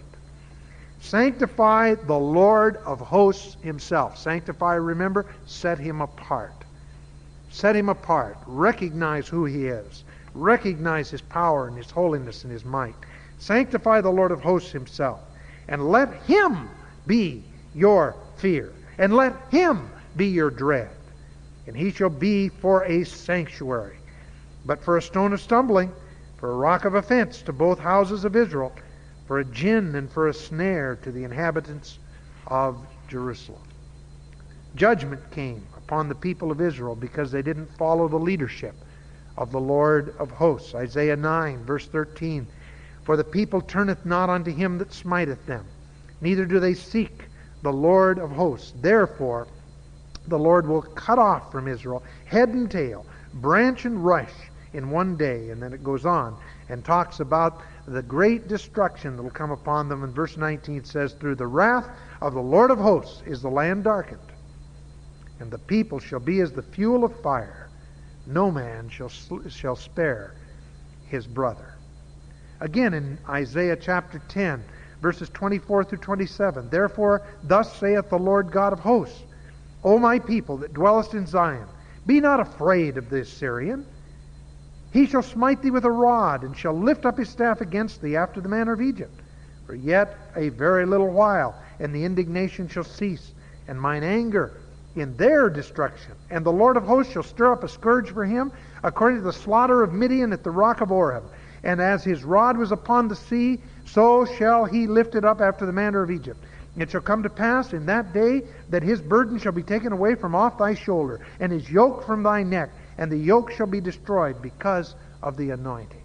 A: Sanctify the Lord of hosts himself. Sanctify, remember, set him apart. Set him apart. Recognize who he is. Recognize his power and his holiness and his might. Sanctify the Lord of hosts himself. And let him be your fear. And let him be your dread. And he shall be for a sanctuary, but for a stone of stumbling, for a rock of offense to both houses of Israel, for a gin and for a snare to the inhabitants of Jerusalem. Judgment came upon the people of Israel because they didn't follow the leadership of the Lord of hosts. Isaiah 9, verse 13. "For the people turneth not unto him that smiteth them, neither do they seek the Lord of hosts. Therefore the Lord will cut off from Israel head and tail, branch and rush in one day." And then it goes on and talks about the great destruction that will come upon them. And verse 19 says, "Through the wrath of the Lord of hosts is the land darkened, and the people shall be as the fuel of fire. No man shall spare his brother." Again in Isaiah chapter 10, verses 24 through 27. "Therefore thus saith the Lord God of hosts, O my people that dwellest in Zion, be not afraid of the Assyrian. He shall smite thee with a rod, and shall lift up his staff against thee after the manner of Egypt. For yet a very little while, and the indignation shall cease, and mine anger in their destruction. And the Lord of hosts shall stir up a scourge for him, according to the slaughter of Midian at the rock of Oreb. And as his rod was upon the sea, so shall he lift it up after the manner of Egypt. It shall come to pass in that day that his burden shall be taken away from off thy shoulder, and his yoke from thy neck, and the yoke shall be destroyed because of the anointing."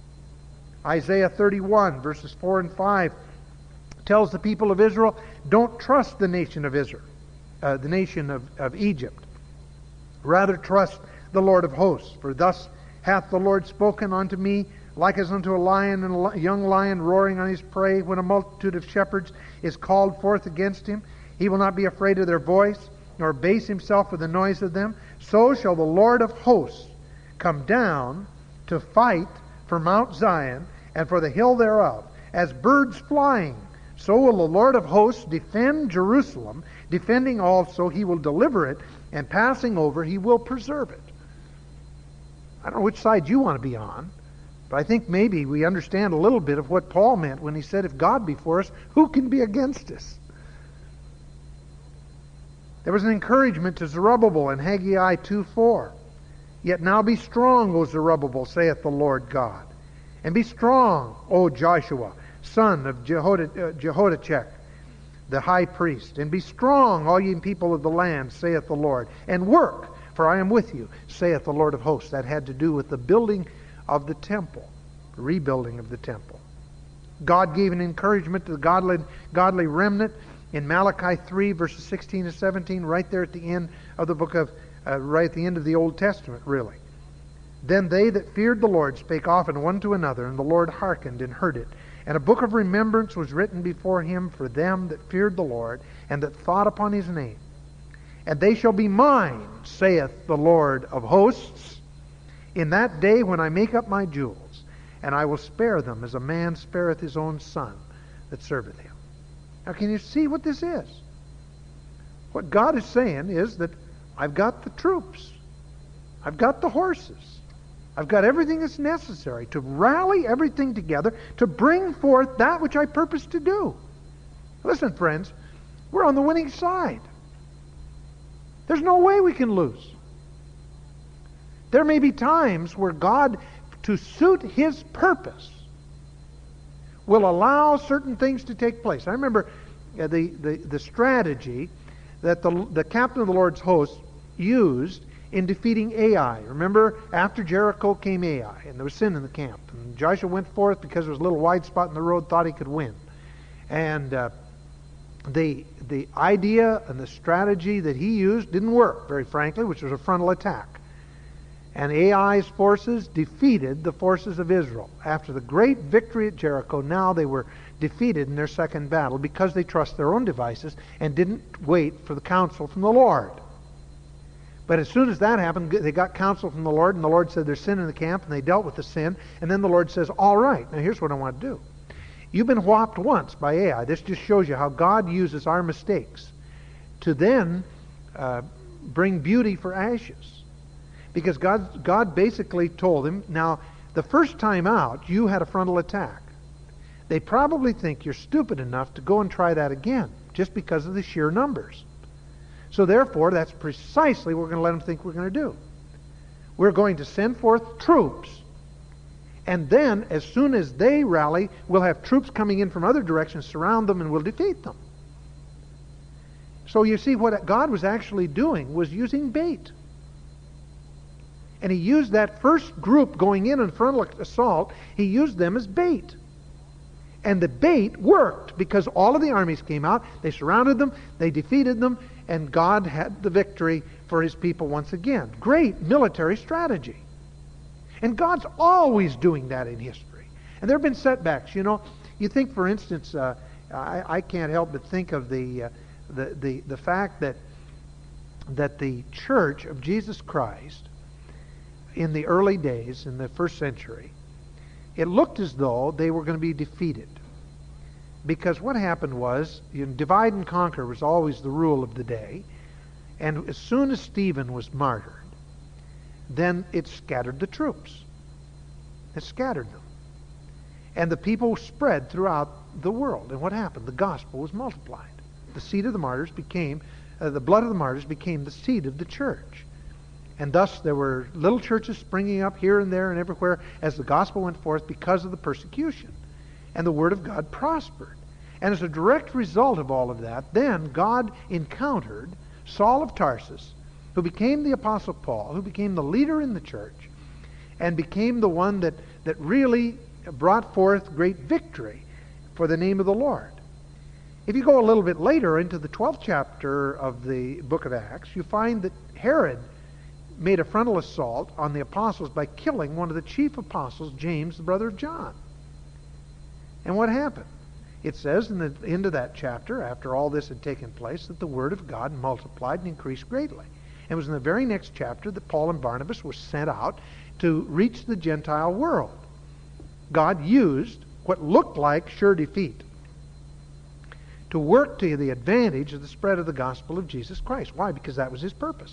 A: Isaiah 31, verses 4 and 5, tells the people of Israel, don't trust the nation of Israel, the nation of Egypt. Rather trust the Lord of hosts. "For thus hath the Lord spoken unto me, like as unto a lion and a young lion roaring on his prey, when a multitude of shepherds is called forth against him. He will not be afraid of their voice, nor abase himself for the noise of them. So shall the Lord of hosts come down to fight for Mount Zion and for the hill thereof. As birds flying, so will the Lord of hosts defend Jerusalem. Defending also, he will deliver it, and passing over, he will preserve it." I don't know which side you want to be on, but I think maybe we understand a little bit of what Paul meant when he said, if God be for us, who can be against us? There was an encouragement to Zerubbabel in Haggai 2:4. "Yet now be strong, O Zerubbabel, saith the Lord God. And be strong, O Joshua, son of Jehoiachin, the high priest. And be strong, all ye people of the land, saith the Lord. And work, for I am with you, saith the Lord of hosts." That had to do with the building of the temple, the rebuilding of the temple. God gave an encouragement to the godly remnant in Malachi 3, verses 16 to 17, right there at the end of the book of right at the end of the Old Testament, really. Then they that feared the Lord spake often one to another, and the Lord hearkened and heard it. And a book of remembrance was written before him for them that feared the Lord, and that thought upon his name. And they shall be mine, saith the Lord of hosts, in that day when I make up my jewels, and I will spare them as a man spareth his own son that serveth him. Now can you see what this is? What God is saying is that I've got the troops. I've got the horses. I've got everything that's necessary to rally everything together to bring forth that which I purpose to do. Listen, friends, we're on the winning side. There's no way we can lose. There may be times where God, to suit His purpose, will allow certain things to take place. I remember the strategy that the captain of the Lord's host used in defeating Ai. Remember, after Jericho came Ai, and there was sin in the camp. And Joshua went forth because there was a little wide spot in the road, thought he could win. And the idea and the strategy that he used didn't work, very frankly, which was a frontal attack. And Ai's forces defeated the forces of Israel. After the great victory at Jericho, now they were defeated in their second battle because they trust their own devices and didn't wait for the counsel from the Lord. But as soon as that happened, they got counsel from the Lord, and the Lord said there's sin in the camp, and they dealt with the sin. And then the Lord says, all right, now here's what I want to do. You've been whopped once by Ai. This just shows you how God uses our mistakes to then bring beauty for ashes. Because God basically told him, now, the first time out, you had a frontal attack. They probably think you're stupid enough to go and try that again, just because of the sheer numbers. So therefore, that's precisely what we're going to let them think we're going to do. We're going to send forth troops, and then, as soon as they rally, we'll have troops coming in from other directions, surround them, and we'll defeat them. So you see, what God was actually doing was using bait. And He used that first group going in frontal assault, He used them as bait. And the bait worked, because all of the armies came out, they surrounded them, they defeated them, and God had the victory for His people once again. Great military strategy. And God's always doing that in history. And there have been setbacks. You know, you think, for instance, I can't help but think of the fact that the Church of Jesus Christ in the early days, in the first century, it looked as though they were going to be defeated. Because what happened was, divide and conquer was always the rule of the day. And as soon as Stephen was martyred, then it scattered the troops. It scattered them. And the people spread throughout the world. And what happened? The gospel was multiplied. The seed of the martyrs became, the blood of the martyrs became the seed of the church. And thus there were little churches springing up here and there and everywhere as the gospel went forth because of the persecution. And the word of God prospered. And as a direct result of all of that, then God encountered Saul of Tarsus, who became the Apostle Paul, who became the leader in the church, and became the one that really brought forth great victory for the name of the Lord. If you go a little bit later into the 12th chapter of the book of Acts, you find that Herod made a frontal assault on the apostles by killing one of the chief apostles, James, the brother of John. And what happened? It says in the end of that chapter, after all this had taken place, that the word of God multiplied and increased greatly. And it was in the very next chapter that Paul and Barnabas were sent out to reach the Gentile world. God used what looked like sure defeat to work to the advantage of the spread of the gospel of Jesus Christ. Why? Because that was His purpose.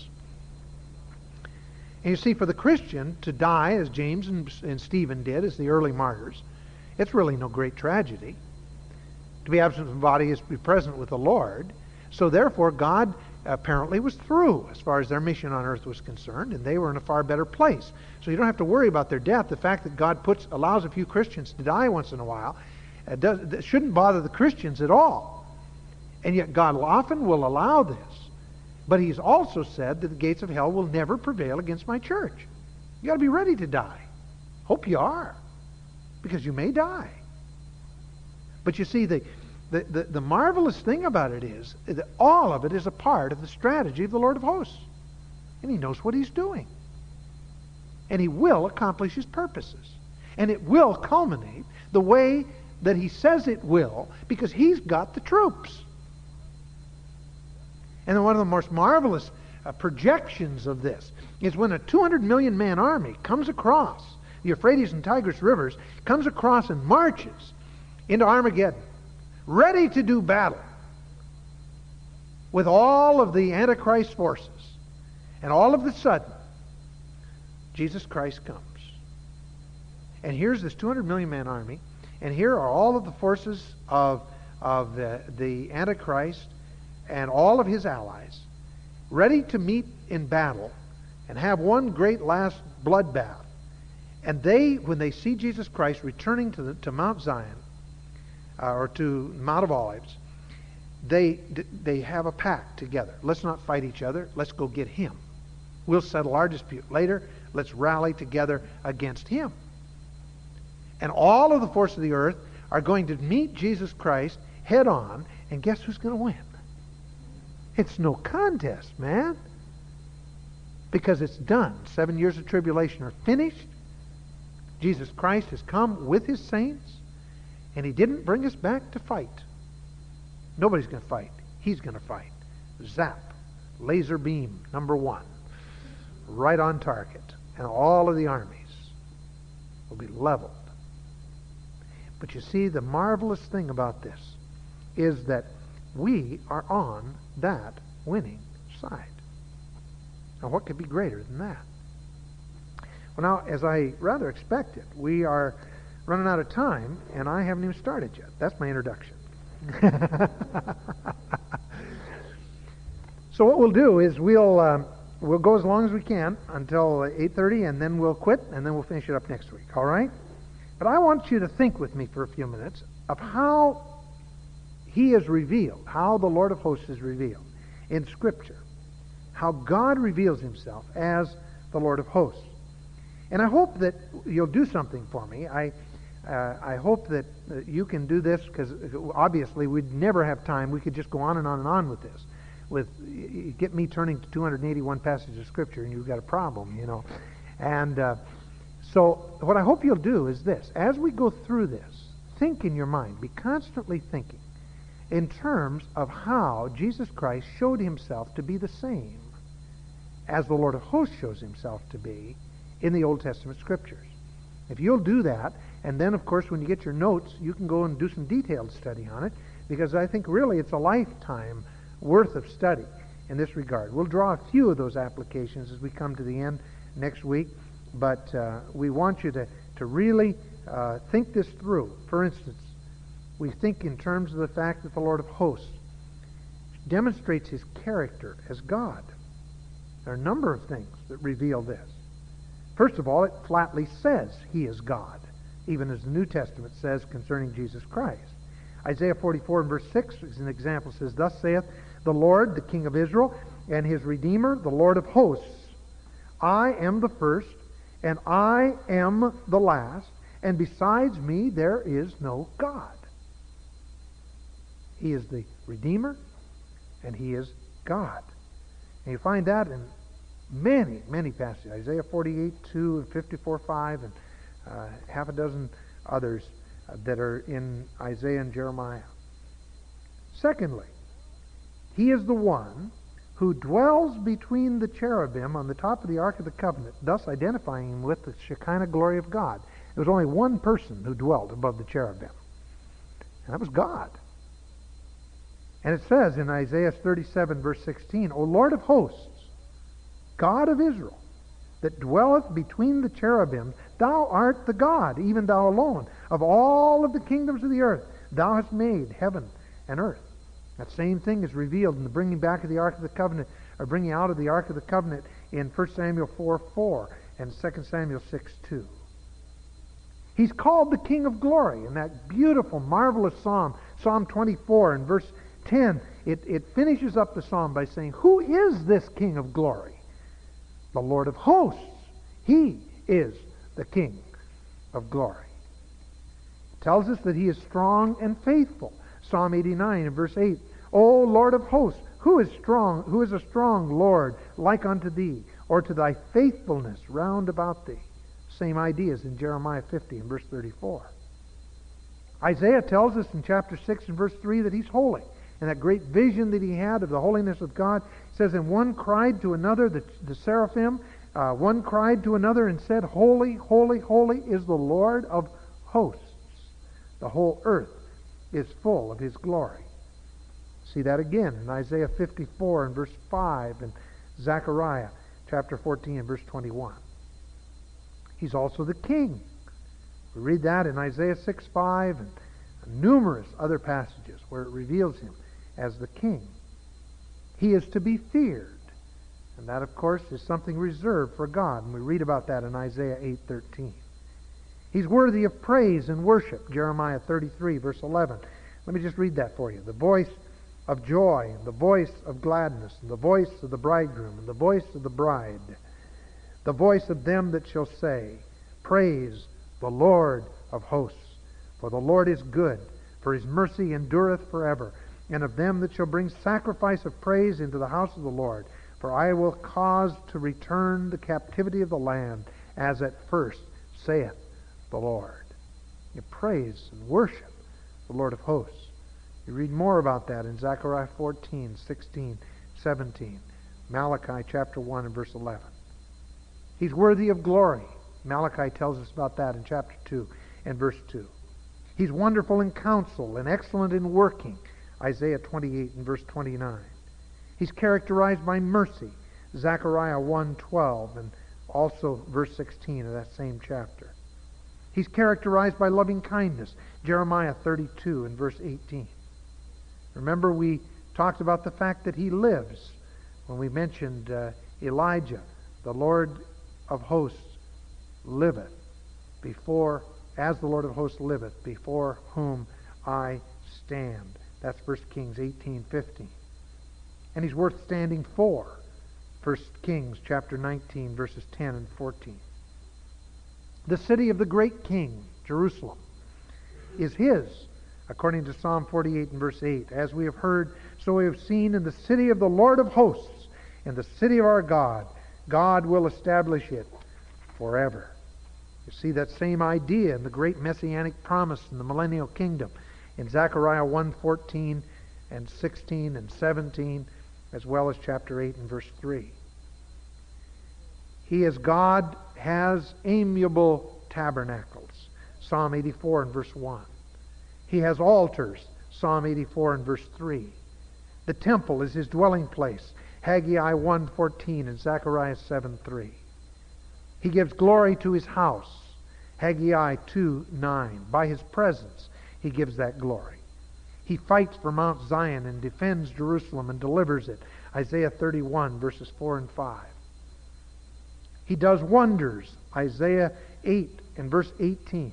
A: And you see, for the Christian to die, as James and Stephen did, as the early martyrs, it's really no great tragedy. To be absent from the body is to be present with the Lord. So therefore, God apparently was through as far as their mission on earth was concerned, and they were in a far better place. So you don't have to worry about their death. The fact that God allows a few Christians to die once in a while that shouldn't bother the Christians at all. And yet God often will allow this. But He's also said that the gates of hell will never prevail against my church. You got to be ready to die. Hope you are, because you may die. But you see, the marvelous thing about it is that all of it is a part of the strategy of the Lord of hosts. And He knows what He's doing. And He will accomplish His purposes. And it will culminate the way that He says it will, because He's got the troops. And then one of the most marvelous projections of this is when a 200 million man army comes across the Euphrates and Tigris rivers, comes across and marches into Armageddon, ready to do battle with all of the Antichrist forces. And all of a sudden, Jesus Christ comes. And here's this 200 million man army, and here are all of the forces of the Antichrist and all of his allies, ready to meet in battle and have one great last bloodbath. And they, when they see Jesus Christ returning to Mount Zion, or to Mount of Olives, they have a pact together. Let's not fight each other. Let's go get Him. We'll settle our dispute later. Let's rally together against Him. And all of the force of the earth are going to meet Jesus Christ head on, and guess who's going to win? It's no contest, man. Because it's done. 7 years of tribulation are finished. Jesus Christ has come with His saints, and He didn't bring us back to fight. Nobody's going to fight. He's going to fight. Zap. Laser beam, number 1. Right on target. And all of the armies will be leveled. But you see, the marvelous thing about this is that we are on that winning side. Now, what could be greater than that? Well, now, as I rather expected, we are running out of time, and I haven't even started yet. That's my introduction. So what we'll do is we'll go as long as we can until 8:30, and then we'll quit, and then we'll finish it up next week. All right? But I want you to think with me for a few minutes of how He is revealed, how the Lord of hosts is revealed in Scripture, how God reveals Himself as the Lord of hosts. And I hope that you'll do something for me. I hope that you can do this, because obviously we'd never have time. We could just go on and on and on with this. Get me turning to 281 passages of Scripture, and you've got a problem, you know. And so what I hope you'll do is this. As we go through this, think in your mind. Be constantly thinking in terms of how Jesus Christ showed Himself to be the same as the Lord of hosts shows Himself to be in the Old Testament Scriptures. If you'll do that, and then, of course, when you get your notes, you can go and do some detailed study on it, because I think really it's a lifetime worth of study in this regard. We'll draw a few of those applications as we come to the end next week, but we want you to really think this through. For instance, we think in terms of the fact that the Lord of hosts demonstrates His character as God. There are a number of things that reveal this. First of all, it flatly says He is God, even as the New Testament says concerning Jesus Christ. Isaiah 44 and verse 6 is an example. It says, "Thus saith the Lord, the King of Israel, and His Redeemer, the Lord of hosts. I am the first, and I am the last, and besides me there is no God." He is the Redeemer, and He is God. And you find that in many, many passages. Isaiah 48:2 and 54:5, and half a dozen others that are in Isaiah and Jeremiah. Secondly, He is the one who dwells between the cherubim on the top of the Ark of the Covenant, thus identifying Him with the Shekinah glory of God. There was only one person who dwelt above the cherubim, and that was God. And it says in Isaiah 37, verse 16, "O Lord of hosts, God of Israel, that dwelleth between the cherubim, Thou art the God, even Thou alone, of all of the kingdoms of the earth. Thou hast made heaven and earth." That same thing is revealed in the bringing back of the Ark of the Covenant, or bringing out of the Ark of the Covenant in 1 Samuel 4:4 and 2 Samuel 6:2. He's called the King of Glory in that beautiful, marvelous psalm, Psalm 24 and verse 10. It finishes up the psalm by saying, "Who is this King of Glory?" The Lord of hosts. He is the King of Glory. It tells us that He is strong and faithful. Psalm 89 and verse 8, "O Lord of hosts,
B: Who is strong? Who is a strong Lord like unto thee, or to thy faithfulness round about thee? Same ideas in Jeremiah 50 and verse 34. Isaiah tells us in chapter 6 and verse 3 that he's holy. And that great vision that he had of the holiness of God says, and one cried to another, the seraphim, one cried to another and said, Holy, holy, holy is the Lord of hosts. The whole earth is full of his glory. See that again in Isaiah 54 and verse 5 and Zechariah chapter 14 and verse 21. He's also the king. We read that in Isaiah 6:5 and numerous other passages where it reveals him as the king. He is to be feared. And that, of course, is something reserved for God. And we read about that in Isaiah 8:13. He's worthy of praise and worship. Jeremiah 33, verse 11. Let me just read that for you. The voice of joy, and the voice of gladness, and the voice of the bridegroom, and the voice of the bride. The voice of them that shall say, Praise the Lord of hosts. For the Lord is good, for his mercy endureth forever. And of them that shall bring sacrifice of praise into the house of the Lord. For I will cause to return the captivity of the land, as at first, saith the Lord. You praise and worship the Lord of hosts. You read more about that in Zechariah 14, 16, 17. Malachi chapter 1 and verse 11. He's worthy of glory. Malachi tells us about that in chapter 2 and verse 2. He's wonderful in counsel and excellent in working. Isaiah 28 and verse 29. He's characterized by mercy. Zechariah 1:12 and also verse 16 of that same chapter. He's characterized by loving kindness. Jeremiah 32 and verse 18. Remember, we talked about the fact that he lives when we mentioned Elijah. The Lord of hosts liveth before, as the Lord of hosts liveth, before whom I stand. That's 1 Kings 18:15. And he's worth standing for. 1 Kings chapter 19, verses 10 and 14. The city of the great king, Jerusalem, is his, according to Psalm 48 and verse 8. As we have heard, so we have seen in the city of the Lord of hosts, in the city of our God, God will establish it forever. You see that same idea in the great messianic promise in the millennial kingdom in Zechariah 1:14 and 16 and 17, as well as chapter 8 and verse 3. He, as God, has amiable tabernacles. Psalm 84 and verse 1. He has altars. Psalm 84 and verse 3. The temple is his dwelling place. Haggai 1:14 and Zechariah 7:3. He gives glory to his house. Haggai 2:9. By his presence he gives that glory. He fights for Mount Zion and defends Jerusalem and delivers it. Isaiah 31 verses 4 and 5. He does wonders. Isaiah 8 and verse 18.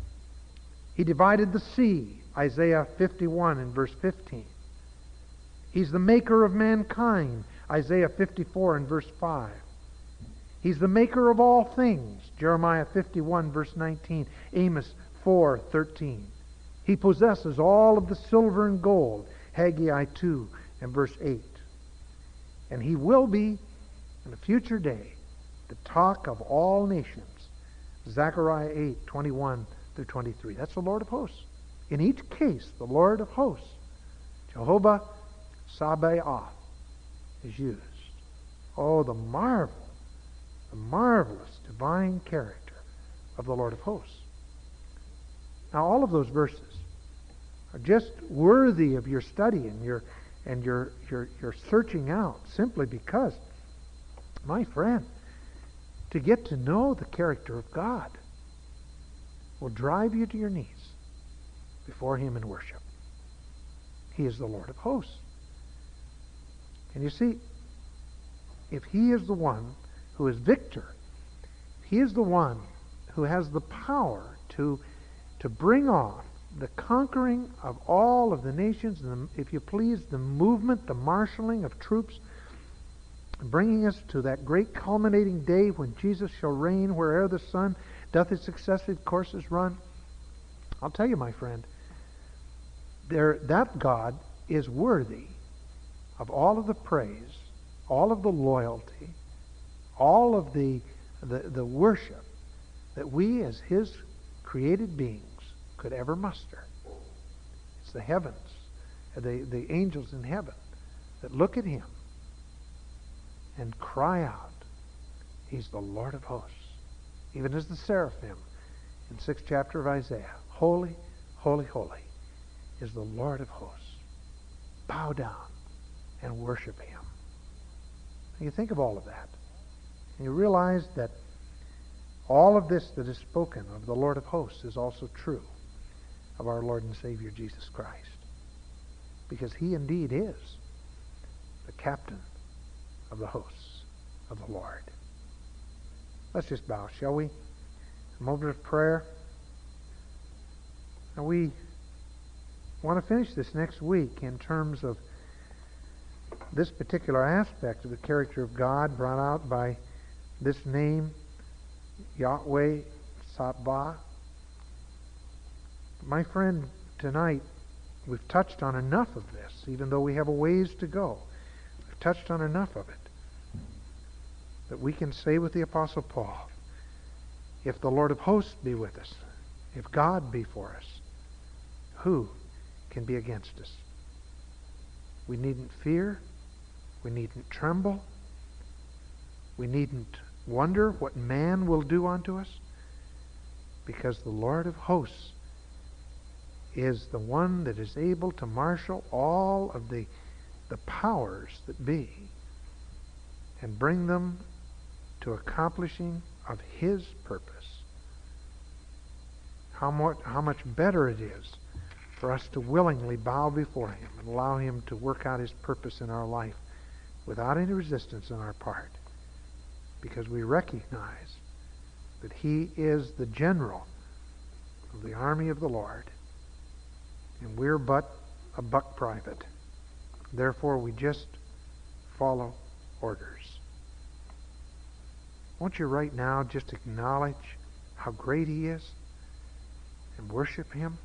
B: He divided the sea. Isaiah 51 and verse 15. He's the maker of mankind. Isaiah 54 and verse 5. He's the maker of all things. Jeremiah 51 verse 19. Amos 4:13. He possesses all of the silver and gold. Haggai 2 and verse 8. And he will be, in a future day, the talk of all nations. Zechariah 8:21 through 23. That's the Lord of hosts. In each case, the Lord of hosts, Jehovah Sabaoth, is used. Oh, the marvelous divine character of the Lord of hosts. Now, all of those verses are just worthy of your study and your searching out, simply because, my friend, to get to know the character of God will drive you to your knees before him in worship. He is the Lord of hosts. And you see, if he is the one who is victor, he is the one who has the power to bring off the conquering of all of the nations, and if you please, the movement, the marshaling of troops, bringing us to that great culminating day when Jesus shall reign where'er the sun doth its successive courses run. I'll tell you, my friend, that God is worthy of all of the praise, all of the loyalty, all of the worship that we as his created beings could ever muster. It's the heavens, the angels in heaven that look at him and cry out, he's the Lord of hosts. Even as the seraphim in 6th chapter of Isaiah, holy, holy, holy is the Lord of hosts. Bow down and worship him. And you think of all of that, and you realize that all of this that is spoken of the Lord of hosts is also true of our Lord and Savior Jesus Christ. Because he indeed is the captain of the hosts of the Lord. Let's just bow, shall we? A moment of prayer. Now we want to finish this next week in terms of this particular aspect of the character of God brought out by this name, Yahweh Sabaoth. My friend, tonight we've touched on enough of this, even though we have a ways to go. We've touched on enough of it that we can say with the Apostle Paul, if the Lord of hosts be with us, if God be for us, who can be against us? We needn't fear. We needn't tremble. We needn't wonder what man will do unto us, because the Lord of hosts is the one that is able to marshal all of the powers that be and bring them to accomplishing of his purpose. How much better it is for us to willingly bow before him and allow him to work out his purpose in our life without any resistance on our part, because we recognize that he is the general of the army of the Lord, and we're but a buck private. Therefore, we just follow orders. Won't you right now just acknowledge how great he is and worship him?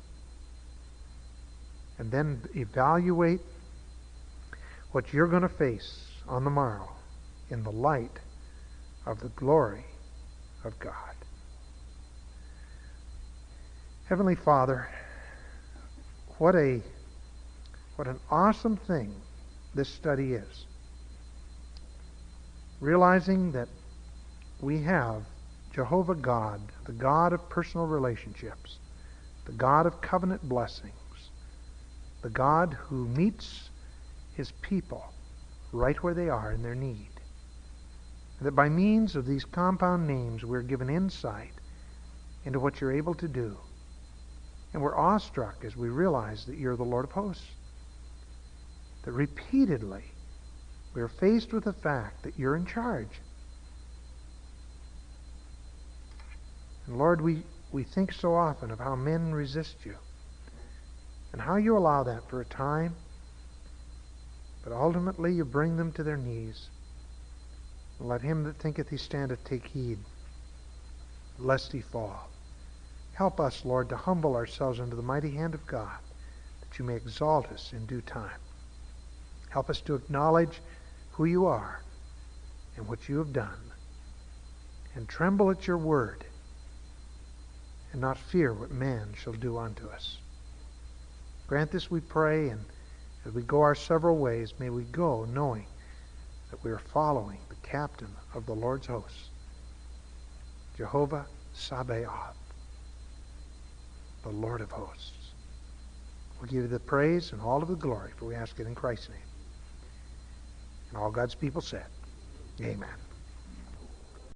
B: And then evaluate what you're going to face on the morrow in the light of the glory of God. Heavenly Father, what an awesome thing this study is. Realizing that we have Jehovah God, the God of personal relationships, the God of covenant blessings, the God who meets his people right where they are in their need. And that by means of these compound names we're given insight into what you're able to do. And we're awestruck as we realize that you're the Lord of hosts. That repeatedly we're faced with the fact that you're in charge. And Lord, we think so often of how men resist you and how you allow that for a time, but ultimately you bring them to their knees. And let him that thinketh he standeth take heed, lest he fall. Help us, Lord, to humble ourselves under the mighty hand of God, that you may exalt us in due time. Help us to acknowledge who you are and what you have done, and tremble at your word, and not fear what man shall do unto us. Grant this, we pray, and as we go our several ways, may we go knowing that we are following the captain of the Lord's hosts, Jehovah Sabaoth, the Lord of hosts. We'll give you the praise and all of the glory, for we ask it in Christ's name. And all God's people said, amen.